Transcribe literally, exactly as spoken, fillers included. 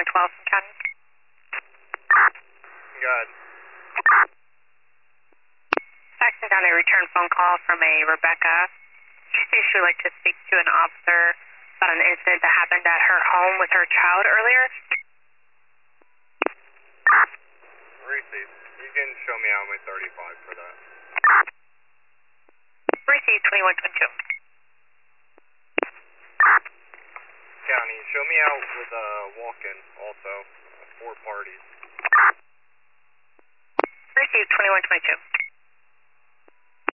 calling twelve from County. Good. Saxon County return phone call from a Rebecca. She says she would like to speak to an officer about an incident that happened at her home with her child earlier. Receive. You can show me out my thirty-five for that. Receive twenty-one twenty-two. County, show me out with a walk-in also. Four parties. Receive twenty-one twenty-two.